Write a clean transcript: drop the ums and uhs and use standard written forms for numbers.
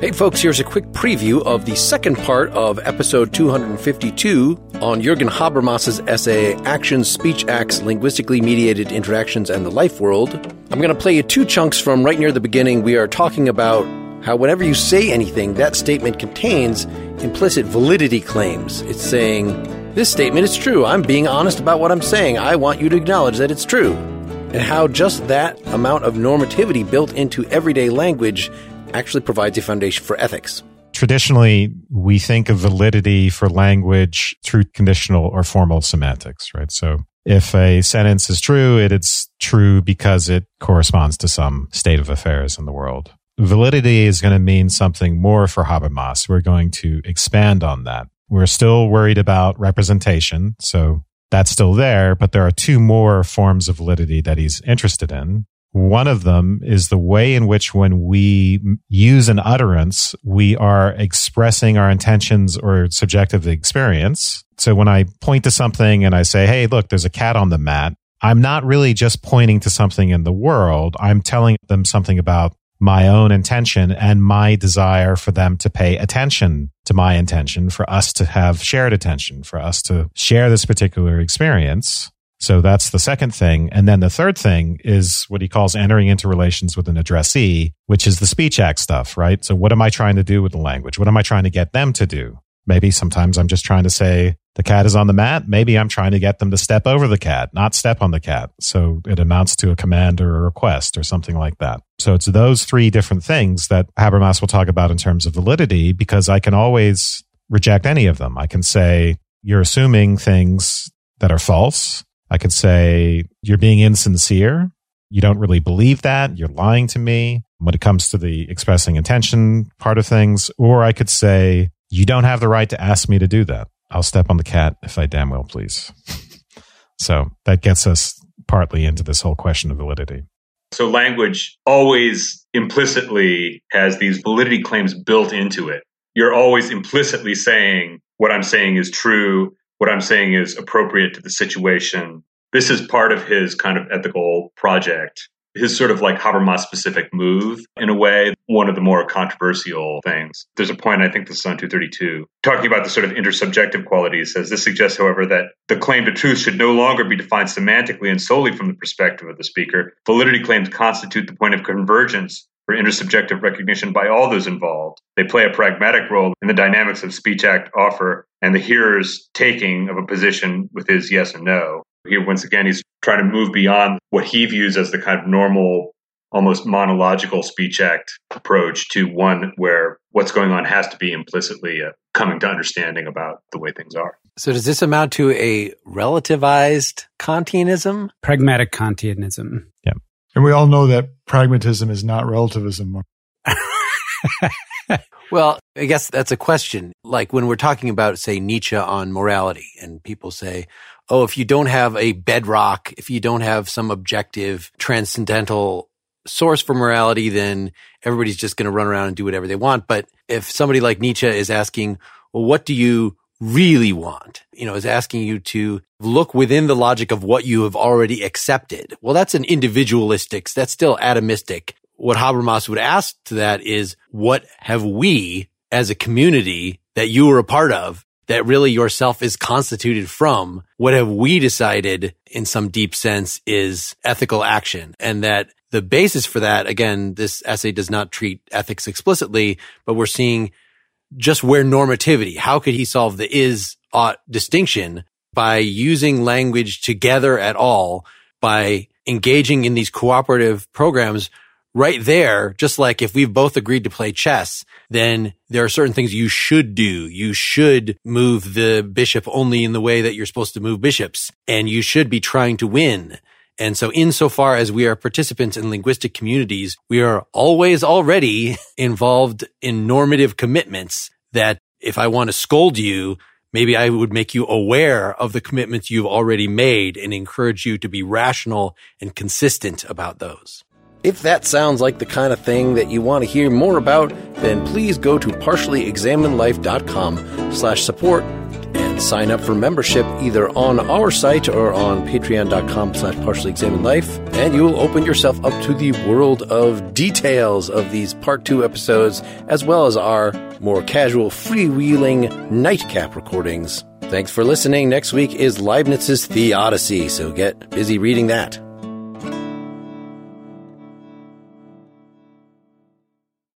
Hey folks, here's a quick preview of the second part of episode 252 on Jürgen Habermas's essay, Actions, Speech Acts, Linguistically Mediated Interactions and the Life World. I'm going to play you two chunks from right near the beginning. We are talking about how whenever you say anything, that statement contains implicit validity claims. It's saying, this statement is true. I'm being honest about what I'm saying. I want you to acknowledge that it's true. And how just that amount of normativity built into everyday language actually provides a foundation for ethics. Traditionally, we think of validity for language through conditional or formal semantics, right? So if a sentence is true, it's true because it corresponds to some state of affairs in the world. Validity is going to mean something more for Habermas. We're going to expand on that. We're still worried about representation, so that's still there, but there are two more forms of validity that he's interested in. One of them is the way in which when we use an utterance, we are expressing our intentions or subjective experience. So when I point to something and I say, hey, look, there's a cat on the mat, I'm not really just pointing to something in the world. I'm telling them something about my own intention and my desire for them to pay attention to my intention, for us to have shared attention, for us to share this particular experience. So that's the second thing. And then the third thing is what he calls entering into relations with an addressee, which is the speech act stuff, right? So what am I trying to do with the language? What am I trying to get them to do? Maybe sometimes I'm just trying to say the cat is on the mat. Maybe I'm trying to get them to step over the cat, not step on the cat. So it amounts to a command or a request or something like that. So it's those three different things that Habermas will talk about in terms of validity, because I can always reject any of them. I can say, you're assuming things that are false. I could say, you're being insincere. You don't really believe that. You're lying to me when it comes to the expressing intention part of things. Or I could say, you don't have the right to ask me to do that. I'll step on the cat if I damn well please. So that gets us partly into this whole question of validity. So language always implicitly has these validity claims built into it. You're always implicitly saying what I'm saying is true. What I'm saying is appropriate to the situation. This is part of his kind of ethical project, his sort of like Habermas-specific move, in a way, one of the more controversial things. There's a point, I think this is on 232, talking about the sort of intersubjective quality. Says, this suggests, however, that the claim to truth should no longer be defined semantically and solely from the perspective of the speaker. Validity claims constitute the point of convergence for intersubjective recognition by all those involved. They play a pragmatic role in the dynamics of speech act offer and the hearer's taking of a position with his yes or no. Here, once again, he's trying to move beyond what he views as the kind of normal, almost monological speech act approach to one where what's going on has to be implicitly coming to understanding about the way things are. So does this amount to a relativized Kantianism? Pragmatic Kantianism. Yeah. And we all know that pragmatism is not relativism. Well, I guess that's a question. Like when we're talking about, say, Nietzsche on morality, and people say, oh, if you don't have a bedrock, if you don't have some objective, transcendental source for morality, then everybody's just going to run around and do whatever they want. But if somebody like Nietzsche is asking, well, what do you really want? Is asking you to look within the logic of what you have already accepted. Well, that's an individualistic, that's still atomistic. What Habermas would ask to that is, what have we as a community that you are a part of, that really yourself is constituted from, what have we decided in some deep sense is ethical action? And that the basis for that, again, this essay does not treat ethics explicitly, but we're seeing just where normativity, how could he solve the is-ought distinction by using language together at all, by engaging in these cooperative programs right there. Just like if we've both agreed to play chess, then there are certain things you should do. You should move the bishop only in the way that you're supposed to move bishops, and you should be trying to win. And so insofar as we are participants in linguistic communities, we are always already involved in normative commitments that if I want to scold you, maybe I would make you aware of the commitments you've already made and encourage you to be rational and consistent about those. If that sounds like the kind of thing that you want to hear more about, then please go to partiallyexaminedlife.com/support and Sign up for membership either on our site or on patreon.com/partiallyexaminedlife, and you will open yourself up to the world of details of these Part 2 episodes, as well as our more casual, freewheeling nightcap recordings. Thanks for listening. Next week is Leibniz's Theodicy, so get busy reading that.